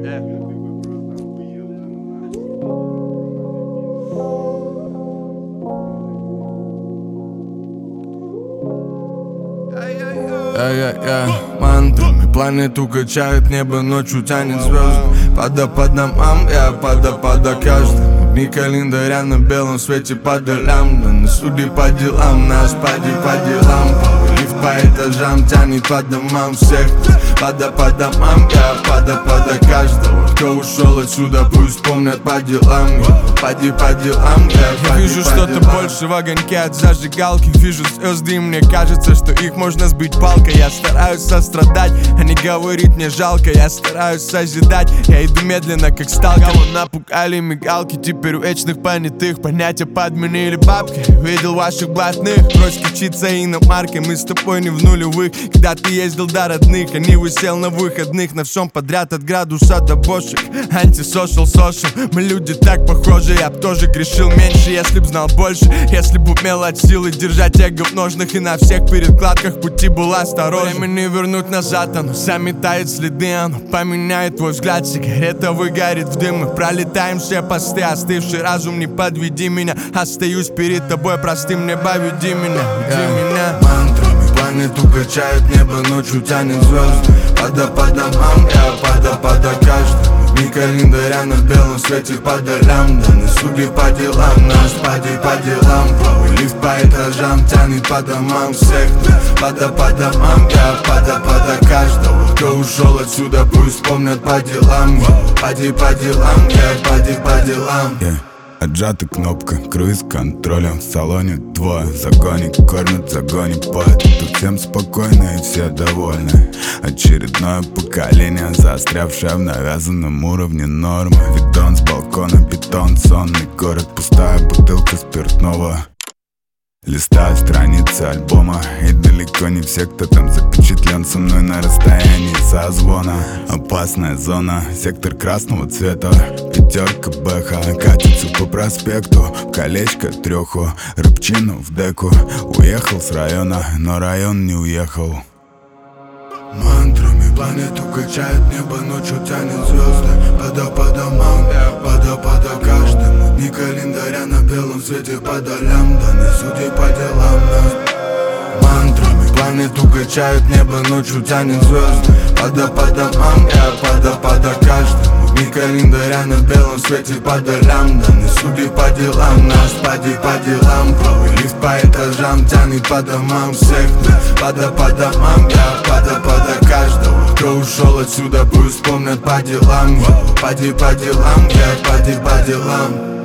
Мантрами планету качает, небо ночью тянет звезды. Пада по домам, я пада каждому. Дни календаря на белом свете по долям. Да на суде по делам, нас поди по делам. Лифт по этажам тянет по домам всех. Пада по домам, я пада каждого. Кто ушел отсюда, пусть помнят по делам. Поди по делам, я вижу что-то больше в огоньке от зажигалки. Вижу звезды, и мне кажется, что их можно сбить палкой. Я стараюсь сострадать, а не говорить мне жалко. Я стараюсь созидать, я иду медленно, как сталкер. Кого напугали мигалки, теперь у вечных понятых понятия подменили бабки. Видел ваших блатных, кровь скачится иномаркой. Мы с тобой не в нулевых, когда ты ездил до родных. Они высел на выходных, на всем подряд от градуса до бошек. Антисошал, мы люди так похожи. Я б тоже грешил меньше, если б знал больше. Если б умел от силы держать эго в ножнах. И на всех перекладках пути был осторожен. Время не вернуть назад, оно заметает следы. Оно поменяет твой взгляд, сигарета выгорит в дым. Мы пролетаем все посты, остывший разум, не подведи меня. Остаюсь перед тобой простым, небо, веди меня, веди меня. Мантрами планету качает, небо ночью тянет звезды. Пада по домам, я пада каждому. Дни календаря на белом свете по долям. Да на суде по делам, нас поди по делам. Плавый лифт по этажам тянет по домам всех. Пада по домам, я пада каждого. Кто ушел отсюда, пусть помнят по делам. Поди по делам, я поди по делам. Отжата кнопка, круиз контролем. В салоне двое, загоник кормят, загонит поэт. Тут всем спокойно и все довольны. Очередное поколение, застрявшее в навязанном уровне нормы. Видон с балкона, бетон, сонный город. Пустая бутылка спиртного. Листаю страницы альбома, и далеко не все, кто там запечатлен со мной на расстоянии созвона. Опасная зона, сектор красного цвета. Пятерка бэха катится по проспекту. Колечко треху, рыбчину в деку. Уехал с района, но район не уехал. Мантрами планету качает, небо ночью тянет звезды. Пада по домам, пада каждому. Дни календаря на белом свете по долям. Да на суде по делам нас. Мантрами планету качает, небо ночью тянет звезды. Пада по домам, я пада каждому. Дни календаря на белом свете по долям. Да на суде по делам, нас поди по делам. Плавый лифт по этажам тянет по домам всех. Пада по домам, я пада каждого. Кто ушел отсюда, пусть помнят по делам. Поди по делам, я поди по делам.